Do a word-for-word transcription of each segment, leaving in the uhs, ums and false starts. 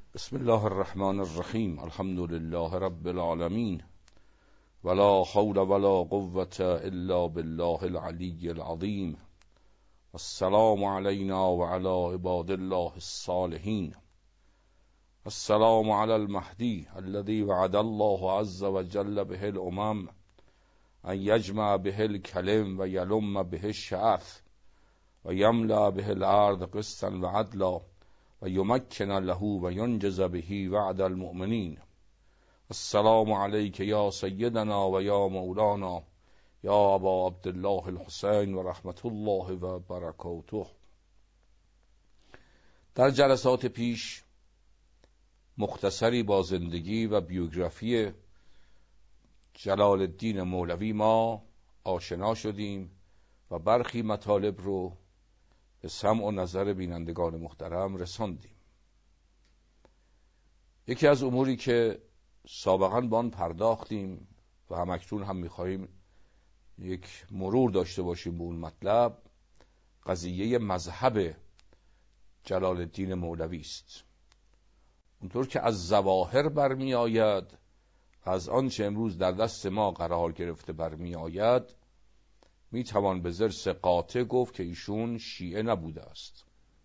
بسم الله الرحمن الرحیم. الحمد لله رب العالمین ولا حول ولا قوة الا بالله العلی العظیم. السلام علینا و علی عباد الله الصالحین. السلام علی المهدی الذي وعد الله عز وجل به الامم ان یجمع به الکلم و یلم به الشعث و یملأ به الارض قسطا و عدلا و یمکن له و ینجز به وعد المؤمنین. السلام علیک یا سیدنا و یا مولانا یا ابا عبدالله الحسین و رحمت الله و برکاته. در جلسات پیش مختصری با زندگی و بیوگرافی جلال الدین مولوی ما آشنا شدیم و برخی مطالب رو به سمع و نظر بینندگان محترم رساندیم. یکی از اموری که سابقاً با آن پرداختیم و همکنون هم می‌خواهیم یک مرور داشته باشیم به اون مطلب، قضیه مذهب جلال الدین مولوی است. اونطور که از ظواهر برمی آید، از آنچه امروز در دست ما قرار گرفته برمی آید، می توان به ضرس قاطع گفت که ایشون شیعه نبوده است،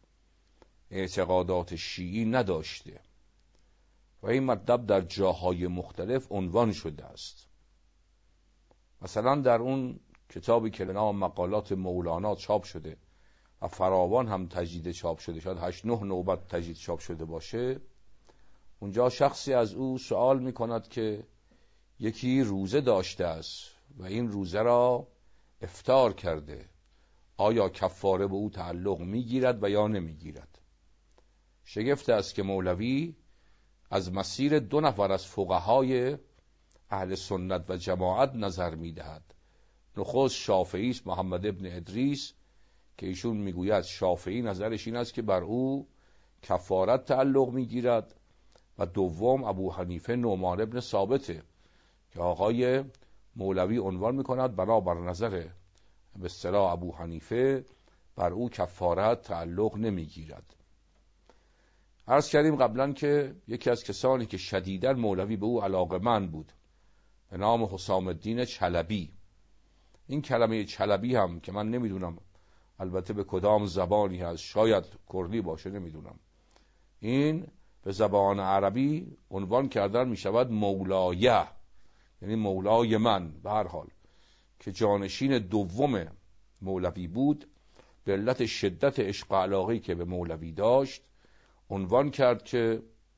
اعتقادات شیعی نداشته و این مطلب در جاهای مختلف عنوان شده است. مثلا در اون کتابی که به نام مقالات مولانا چاپ شده و فراوان هم تجدید چاپ شده، شاید هشت نه نوبت تجدید چاپ شده باشه، اونجا شخصی از او سوال می کند که یکی روزه داشته است و این روزه را افطار کرده، آیا کفاره به او تعلق میگیرد و یا نمیگیرد؟ شگفت است که مولوی از مسیر دو نفر از فقهای اهل سنت و جماعت نظر میدهد. نخست شافعی است، محمد ابن ادریس، که ایشون میگوید شافعی نظرش این است که بر او کفارت تعلق میگیرد، و دوم ابو حنیفه نعمان ابن ثابته که آقای مولوی عنوان میکند بنابر نظر به اصطلاح ابو حنیفه بر او کفارت تعلق نمیگیرد. عرض کردیم قبلا که یکی از کسانی که شدیداً مولوی به او علاقه‌مند بود به نام حسام الدین چلبی، این کلمه چلبی هم که من نمیدونم البته به کدام زبانی هست، شاید کردی باشه، نمیدونم، این به زبان عربی عنوان کردن میشود مولایه، یعنی مولای من. به هر حال که جانشین دوم مولوی بود، به علت شدت عشق و علاقه‌ای که به مولوی داشت عنوان کرد که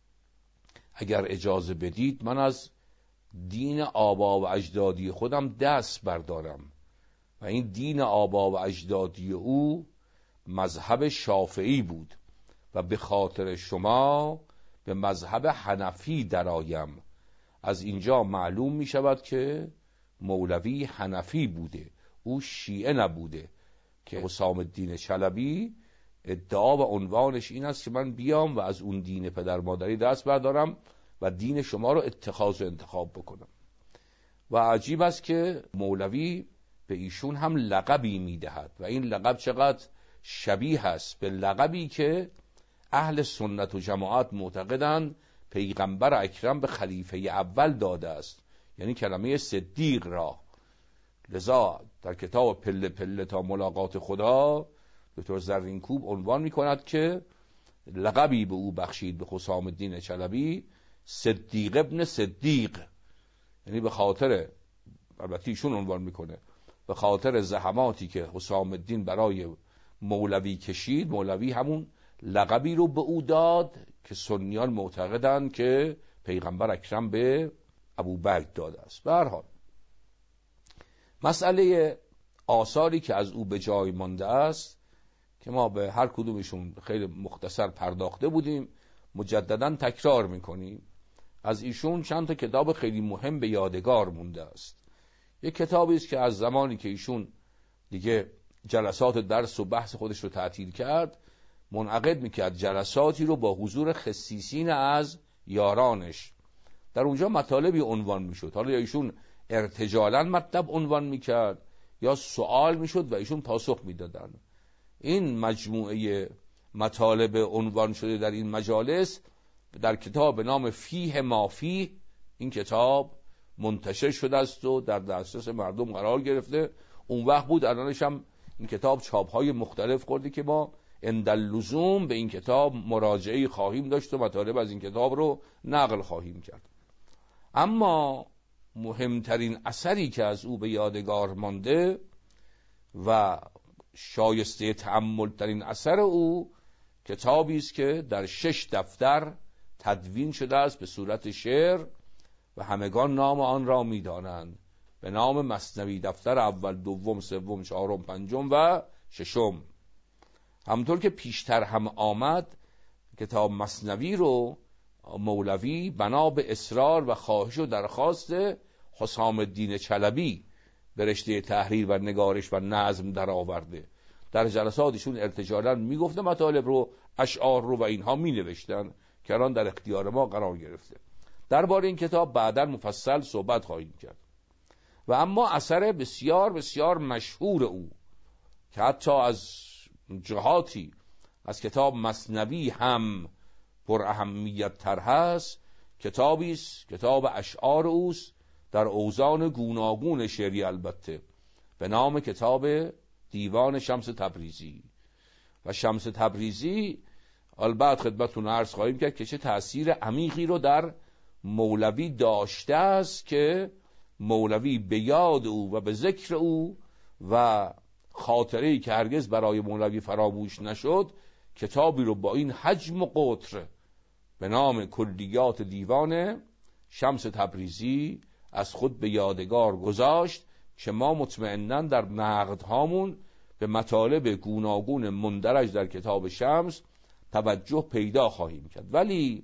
اگر اجازه بدید من از دین آبا و اجدادی خودم دست بردارم، و این دین آبا و اجدادی او مذهب شافعی بود و به خاطر شما به مذهب حنفی درآیم. از اینجا معلوم می شود که مولوی حنفی بوده، او شیعه نبوده، که حسام الدین چلبی ادعا و عنوانش این است که من بیام و از اون دین پدر مادری دست بردارم و دین شما رو اتخاذ و انتخاب بکنم. و عجیب است که مولوی به ایشون هم لقبی می دهد و این لقب چقدر شبیه است به لقبی که اهل سنت و جماعت معتقدند پیغمبر اکرم به خلیفه اول داده است، یعنی کلمه صدیق را. لذا در کتاب پله پله تا ملاقات خدا دکتر زرینکوب عنوان می کند که لقبی به او بخشید، به حسام الدین چلبی، صدیق ابن صدیق، یعنی به خاطر، البته ایشون عنوان میکنه، به خاطر زحماتی که حسام الدین برای مولوی کشید، مولوی همون لقبی رو به او داد که سنیان معتقدند که پیغمبر اکرم به ابوبکر داده است. به هر حال مسئله آثاری که از او به جای مانده است که ما به هر کدومشون خیلی مختصر پرداخته بودیم، مجددا تکرار میکنیم. از ایشون چند تا کتاب خیلی مهم به یادگار مونده است. یک کتابی است که از زمانی که ایشون دیگه جلسات درس و بحث خودش رو تعطیل کرد، منعقد میکرد جلساتی رو با حضور خصیصین از یارانش. در اونجا مطالبی عنوان میشد، حالا یا ایشون ارتجالاً مطلب عنوان میکرد یا سوال میشد و ایشون پاسخ میدادن. این مجموعه مطالب عنوان شده در این مجالس در کتاب به نام فیه ما فیه این کتاب منتشر شده است و در دسترس مردم قرار گرفته. اون وقت بود، الانش هم این کتاب چاپ‌های مختلف کرده که ما انداللزوم به این کتاب مراجعه خواهیم داشت و مطالب از این کتاب رو نقل خواهیم کرد. اما مهمترین اثری که از او به یادگار مانده و شایسته تأمل ترین اثر او کتابی است که در شش دفتر تدوین شده است به صورت شعر و همگان نام آن را می‌دانند به نام مثنوی، دفتر اول، دوم، سوم، چهارم، پنجم و ششم. همونطور که پیشتر هم آمد، کتاب مثنوی رو مولوی بنا به اصرار و خواهش و درخواست حسام الدین چلبی به رشته تحریر و نگارش و نظم در آورده. در جلساتشون ارتجالاً میگفته مطالب رو، اشعار رو و اینها می نوشتن که الان در اختیار ما قرار گرفته. درباره این کتاب بعداً مفصل صحبت خواهیم کرد. و اما اثر بسیار بسیار مشهور او که حتی از جهاتی از کتاب مثنوی هم پر اهمیت تر هست، کتابی است، کتاب اشعار اوست در اوزان گوناگون شعری، البته به نام کتاب دیوان شمس تبریزی. و شمس تبریزی البته خدمتتون عرض خواهیم کرد که چه تأثیر عمیقی رو در مولوی داشته است که مولوی به یاد او و به ذکر او و خاطره‌ای که هرگز برای مولوی فراموش نشد، کتابی رو با این حجم و قطر به نام کلیات دیوان شمس تبریزی از خود به یادگار گذاشت که ما مطمئناً در نقدهامون به مطالب گوناگون مندرج در کتاب شمس توجه پیدا خواهیم کرد. ولی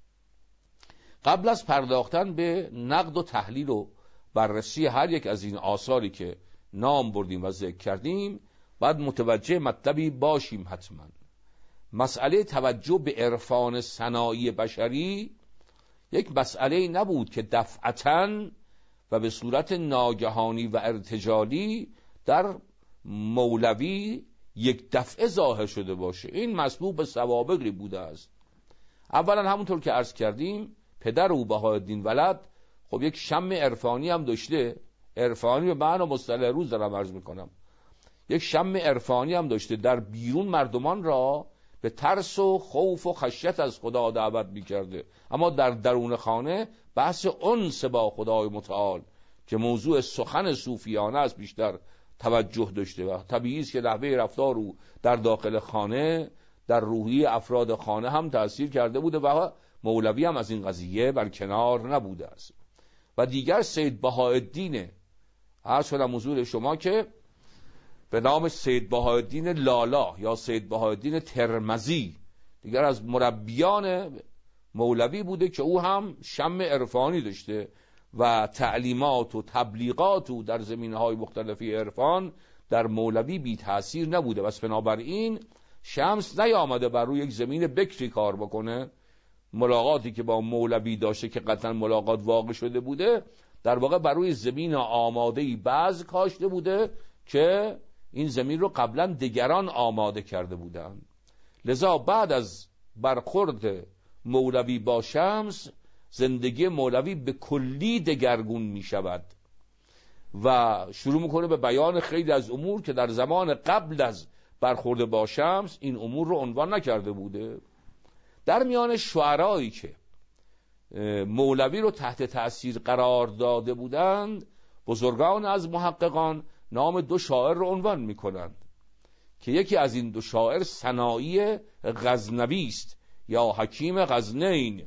قبل از پرداختن به نقد و تحلیل و بررسی هر یک از این آثاری که نام بردیم و ذکر کردیم، باید متوجه مطلبی باشیم حتما. مسئله توجه به عرفان صناعی بشری یک مسئله نبود که دفعتاً و به صورت ناگهانی و ارتجالی در مولوی یک دفعه ظاهر شده باشه. این مسبوق به سوابقی بوده است. اولا همونطور که عرض کردیم، پدر او بهاءالدین ولد خب یک شم عرفانی هم داشته. عرفانی به معنی مصطلح روز دارم عرض میکنم. یک شم عرفانی هم داشته، در بیرون مردمان را به ترس و خوف و خشیت از خدا دعوت میکرده، اما در درون خانه بحث انس با خدای متعال که موضوع سخن صوفیانه است بیشتر توجه داشته. و طبیعی است که نحوه رفتار او در داخل خانه در روحی افراد خانه هم تأثیر کرده بوده و مولوی هم از این قضیه برکنار نبوده است. و دیگر سید بهاءالدین عرض شدم حضور شما که به نام سید بهاءالدین لالا یا سید بهاءالدین ترمذی، دیگر از مربیان مولوی بوده که او هم شم عرفانی داشته و تعلیمات و تبلیغات او در زمینه‌های مختلفی عرفان در مولوی بی تأثیر نبوده. بس بنابراین شمس نیامده بر روی یک زمین بکری کار بکنه. ملاقاتی که با مولوی داشته که قطعا ملاقات واقع شده بوده، در واقع بر روی زمین آماده‌ای بعض کاشته بوده که این زمین رو قبلا دیگران آماده کرده بودند. لذا بعد از برخورد مولوی با شمس، زندگی مولوی به کلی دگرگون می شود و شروع میکنه به بیان خیلی از امور که در زمان قبل از برخورد با شمس این امور رو عنوان نکرده بوده. در میان شعرایی که مولوی رو تحت تأثیر قرار داده بودند، بزرگان از محققان نام دو شاعر رو عنوان میکنند که یکی از این دو شاعر سنایی غزنوی است یا حکیم غزنین.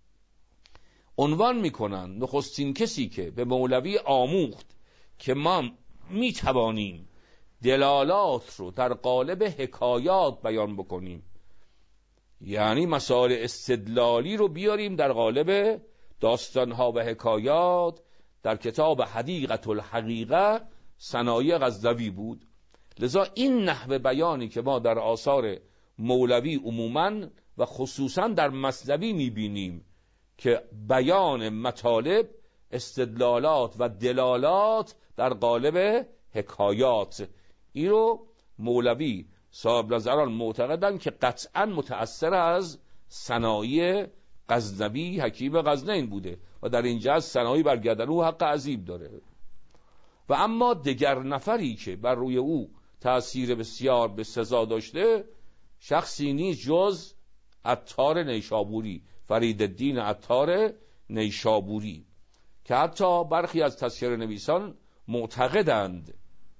عنوان میکنند نخستین کسی که به مولوی آموخت که ما میتوانیم دلالات رو در قالب حکایات بیان بکنیم، یعنی مسائل استدلالی رو بیاریم در قالب داستانها و حکایات، در کتاب حدیقة الحقیقه سنایی غزنوی بود. لذا این نحوه بیانی که ما در آثار مولوی عموماً و خصوصاً در مثنوی میبینیم که بیان مطالب، استدلالات و دلالات در قالب حکایات، این رو مولوی صاحب نظران معتقدن که قطعاً متأثر از سنایی غزنوی حکیم غزنین بوده و در اینجا از ثنایی بر گردن او حق عظیم داره. و اما دگر نفری که بر روی او تأثیر بسیار به سزا داشته شخصی نیست جز عطار نیشابوری، فریدالدین عطار نیشابوری، که حتی برخی از تذکره نویسان معتقدند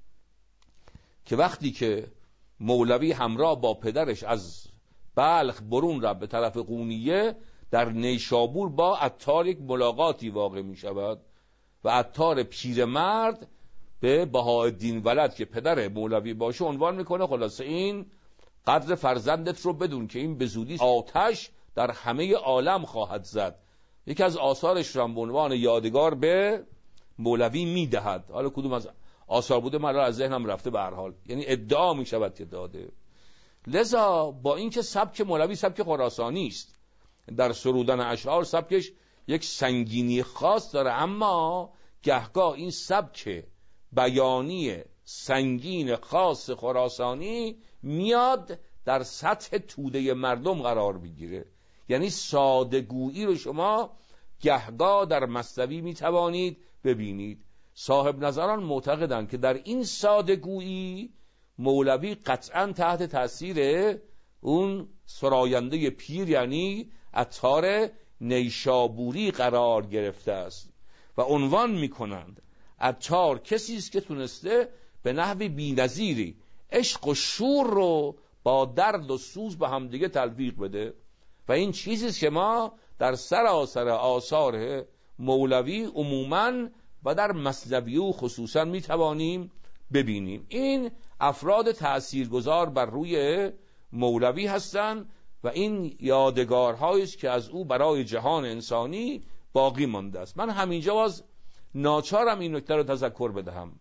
که وقتی که مولوی همراه با پدرش از بلخ برون رفت به طرف قونیه، در نیشابور با عطار یک ملاقاتی واقع می شود و عطار پیرمرد به بهاءالدین ولد که پدر مولوی باشه عنوان میکنه خلاصه این قدر فرزندت رو بدون که این به زودی آتش در همه عالم خواهد زد. یکی از آثارش را به عنوان یادگار به مولوی میدهد. حالا کدوم از آثار بوده من از ذهنم رفته، به هر حال یعنی ادعا میشود که داده. لذا با اینکه سبک مولوی سبک خراسانی است، در سرودن اشعار سبکش یک سنگینی خاص داره، اما گهگاه این سبک بیانی سنگین خاص خراسانی میاد در سطح توده مردم قرار بگیره. یعنی ساده‌گویی رو شما گهگاه در مثنوی میتوانید ببینید. صاحب نظران معتقدند که در این ساده‌گویی مولوی قطعا تحت تاثیر اون سراینده پیر یعنی عطار نیشابوری قرار گرفته است و عنوان میکنند عطار کسی است که تونسته به نحو بی‌نظیری عشق و شور رو با درد و سوز به همدیگه تلفیق بده و این چیزی است که ما در سراسر آثار مولوی عموماً و در مثنوی او خصوصاً میتوانیم ببینیم. این افراد تأثیرگذار بر روی مولوی هستند و این یادگارهایی است که از او برای جهان انسانی باقی مانده است. من همینجا باز ناچارم این نکته رو تذکر بدهم.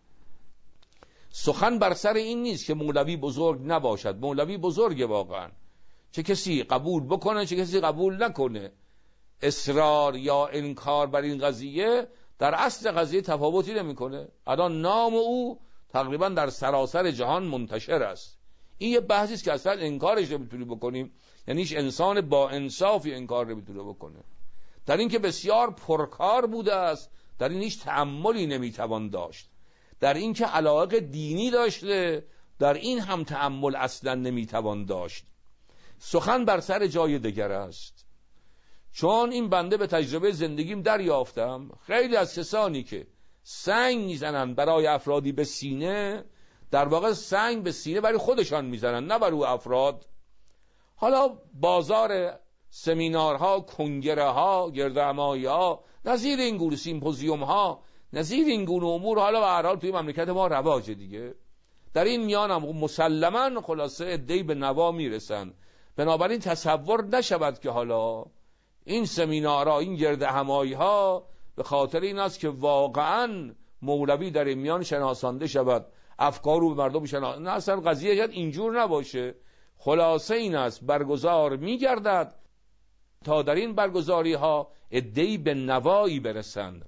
سخن بر سر این نیست که مولوی بزرگ نباشد. مولوی بزرگه واقعا، چه کسی قبول بکنه چه کسی قبول نکنه. اصرار یا انکار بر این قضیه در اصل قضیه تفاوتی نمیکنه. الان نام او تقریبا در سراسر جهان منتشر است. این یه بحثی است که اصلا انکارش نمیتونی بکنیم، یعنی هیچ انسان با انصافی انکار نمیتونه بکنه. در این که بسیار پرکار بوده است، در این هیچ تأملی نمیتوان داشت. در این که علاقه دینی داشته، در این هم تأمل اصلا نمیتوان داشت. سخن بر سر جای دیگر است. چون این بنده به تجربه زندگیم دریافتم خیلی از کسانی که سنگ میزنن برای افرادی به سینه، در واقع سنگ به سینه برای خودشان میزنن نه برای افراد. حالا بازار سمینارها، کنگره ها، گردهمایی ها، نظیر این گونه سیمپوزیوم ها، نظیر این گونه امور حالا به هر حال توی مملکت ما رواجه دیگه. در این میان هم مسلماً خلاصه عده‌ای به نوا میرسن. بنابراین تصور نشود که حالا این سمینارها، این گردهمایی ها به خاطر این است که واقعاً مولوی در این میان شناسانده شود، افکار رو به مردم شناسانده. نه، اصلا قضیه شاید اینجور نباشه. خلاصه این است برگزار میگردد تا در این برگزاری ها عده‌ای به نوایی برسند.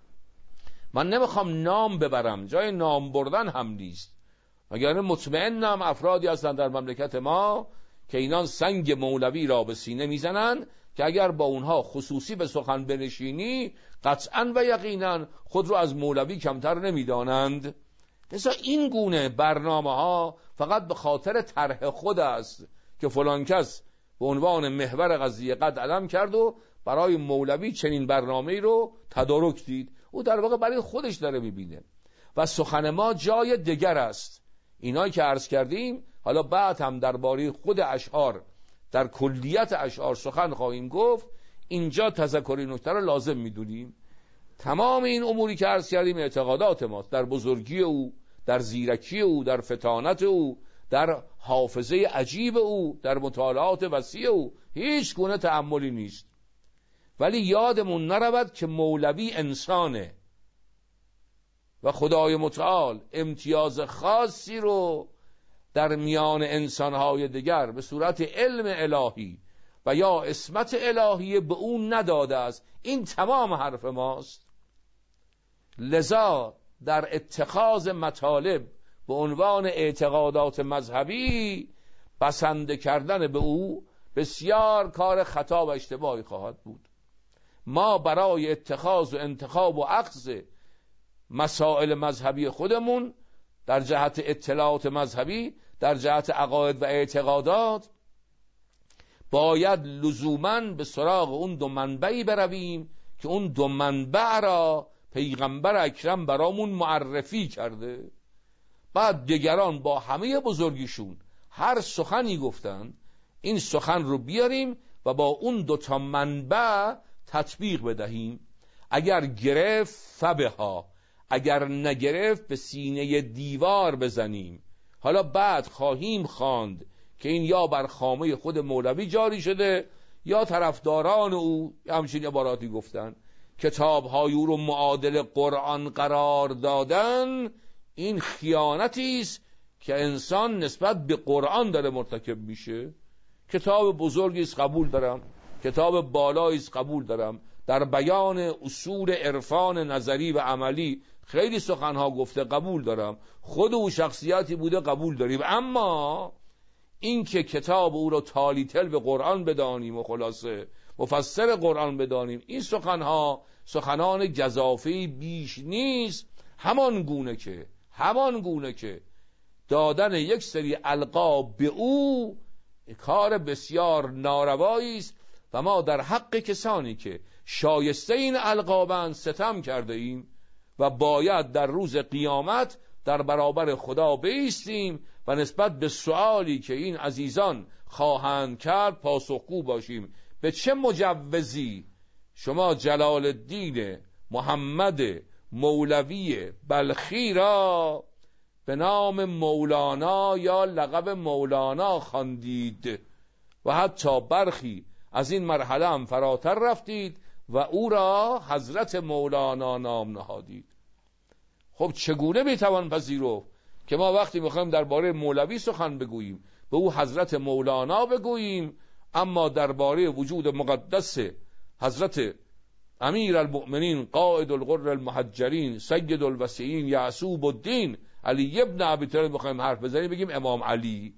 من نمیخوام نام ببرم، جای نام بردن هم نیست، مگر مطمئنم افرادی هستند در مملکت ما که اینان سنگ مولوی را به سینه میزنن که اگر با اونها خصوصی به سخن بنشینی قطعاً و یقیناً خود رو از مولوی کمتر نمیدانند. لذا این گونه برنامه ها فقط به خاطر طرح خود است که فلان کس به عنوان محور قضیه قد علم کرد و برای مولوی چنین برنامه‌ای رو تدارک دید. او در واقع برای خودش داره میبینه و سخن ما جای دیگر است. اینایی که عرض کردیم حالا بعد هم درباره خود اشعار در کلیت اشعار سخن خواهیم گفت. اینجا تذکر نکته رو لازم میدونیم. تمام این اموری که عرض کردیم اعتقادات ماست در بزرگی او، در زیرکی او، در فطانت او، در حافظه عجیب او، در مطالعات وسیع او. هیچ گونه تأملی نیست. ولی یادمون نرود که مولوی انسانه و خدای متعال امتیاز خاصی رو در میان انسانهای دیگر به صورت علم الهی و یا عصمت الهی به اون نداده است. این تمام حرف ماست. لذا در اتخاذ مطالب به عنوان اعتقادات مذهبی بسنده کردن به او بسیار کار خطا و اشتباهی خواهد بود. ما برای اتخاذ و انتخاب و اخذ مسائل مذهبی خودمون در جهت اطلاعات مذهبی، در جهت عقاید و اعتقادات، باید لزوماً به سراغ اون دو منبعی برویم که اون دو منبع را پیغمبر اکرم برامون معرفی کرده. بعد دیگران با همه بزرگیشون هر سخنی گفتن، این سخن رو بیاریم و با اون دو تا منبع تطبیق بدهیم. اگر گرفت فبها، اگر نگرفت به سینه دیوار بزنیم. حالا بعد خواهیم خواند که این یا بر خامه خود مولوی جاری شده یا طرفداران او همچین عباراتی گفتن. کتاب‌های او رو معادل قرآن قرار دادن، این خیانتی است که انسان نسبت به قرآن داره مرتکب میشه. کتاب بزرگی است، قبول دارم، کتاب بالایی است، قبول دارم، در بیان اصول عرفان نظری و عملی خیلی سخنها گفته، قبول دارم، خود او شخصیتی بوده، قبول داریم. اما این که کتاب او رو تالیتل به قرآن بدانیم و خلاصه مفسر قرآن بدانیم، این سخنها سخنان گزافه‌ای بیش نیست. همان گونه که همان گونه که دادن یک سری القاب به او کار بسیار ناروایی است و ما در حق کسانی که شایسته این القابند ستم کرده ایم و باید در روز قیامت در برابر خدا بایستیم و نسبت به سؤالی که این عزیزان خواهند کرد پاسخگو باشیم. به چه مجوزی شما جلال الدین محمد مولوی بلخی را به نام مولانا یا لقب مولانا خواندید و حتی برخی از این مرحله هم فراتر رفتید و او را حضرت مولانا نام نهادید؟ خب چگونه میتوان پذیرفت که ما وقتی میخوایم درباره مولوی سخن بگوییم به او حضرت مولانا بگوییم، اما درباره وجود مقدس حضرت امیر المؤمنین قائد الغر المحجرین سید الوسیین یعصوب الدین علی ابن ابی طالب میخوایم حرف بزنیم بگیم امام علی؟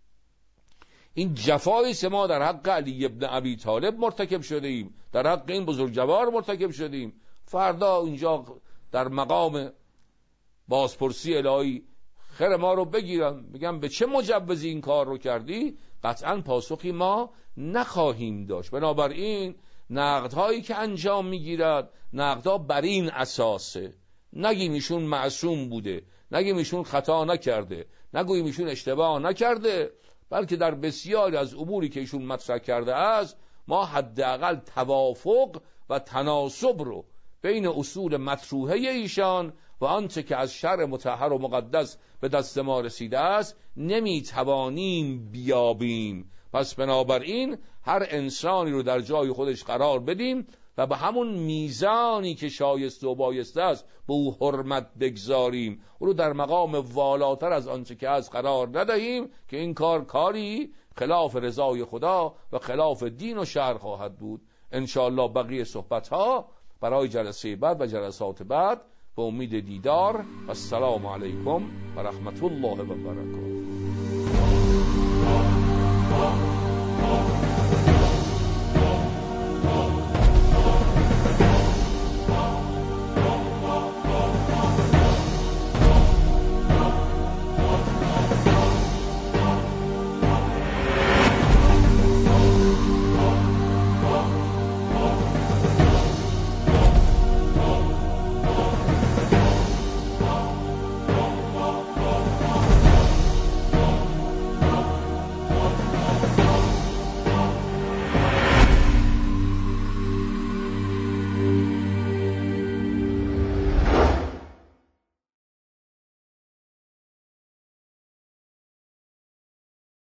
این جفایی که ما در حق علی ابن ابی طالب مرتکب شده ایم، در حق این بزرگوار مرتکب شدیم. فردا اینجا در مقام بازپرسی الهی خیر ما رو بگیرن، میگم به چه مجوزی این کار رو کردی؟ قطعا پاسخی ما نخواهیم داشت. بنابراین نقدهایی که انجام میگیرد نقدها بر این اساسه، نگیم ایشون معصوم بوده، نگیم ایشون خطا نکرده، نگوییم ایشون اشتباه نکرده، بلکه در بسیاری از اموری که ایشون مطرح کرده است ما حداقل توافق و تناسب رو بین اصول مطروحه ایشان و آنچه که از شرع مطهر و مقدس به دست ما رسیده است نمیتوانیم بیابیم. پس بنابراین هر انسانی رو در جای خودش قرار بدیم و به همون میزانی که شایسته و بایسته است به او حرمت بگذاریم، او رو در مقام والاتر از آنچه که از قرار ندهیم که این کار کاری خلاف رضای خدا و خلاف دین و شرع خواهد بود. انشاءالله بقیه صحبت ها برای جلسه بعد و جلسات بعد، به امید دیدار و السلام علیکم و رحمت الله و برکاته.